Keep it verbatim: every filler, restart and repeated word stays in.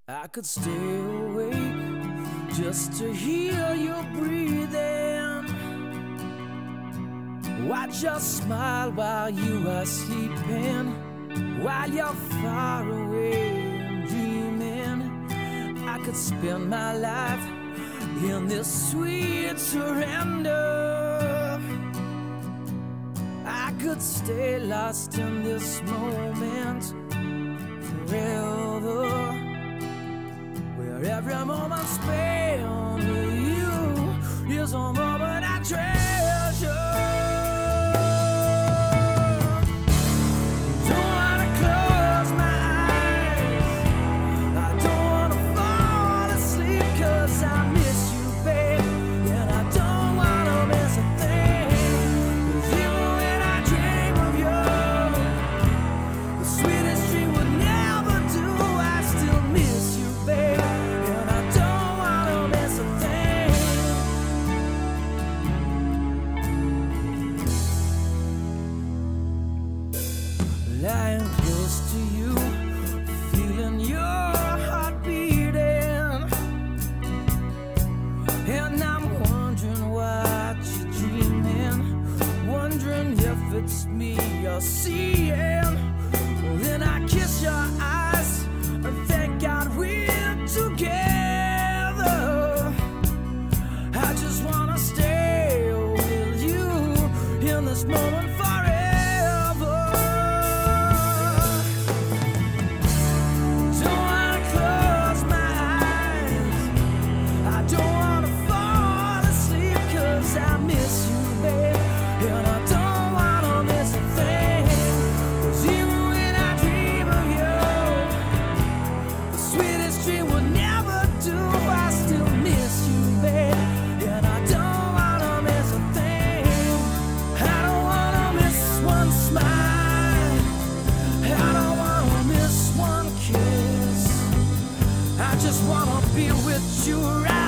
I could stay awake just to hear you breathing. Watch your smile while you are sleeping, while you're far away and dreaming. I could spend my life in this sweet surrender. I could stay lost in this moment forever, where every moment spent with you is a moment I treasure. Don't wanna close my eyes, I don't wanna fall asleep, 'cause I miss you, babe, and I don't wanna miss a thing. 'Cause even when I dream of you, the sweetest dream would never do. I still miss you, babe, and I don't wanna miss a thing. Lying close to you, feeling your heart beating, and I'm wondering what you're dreaming, wondering if it's me you're seeing. Well, then I kiss your eyes and thank God we're together. I just wanna stay with you in this moment forever. Don't wanna close my eyes, I don't wanna fall asleep, 'cause I miss you, babe, and I don't wanna miss a thing. 'Cause even when I dream of you, the sweetest dream will never do. I still miss you, babe, and I don't wanna miss a thing. I don't wanna miss one smile, I don't wanna miss one kiss. I just wanna be with you right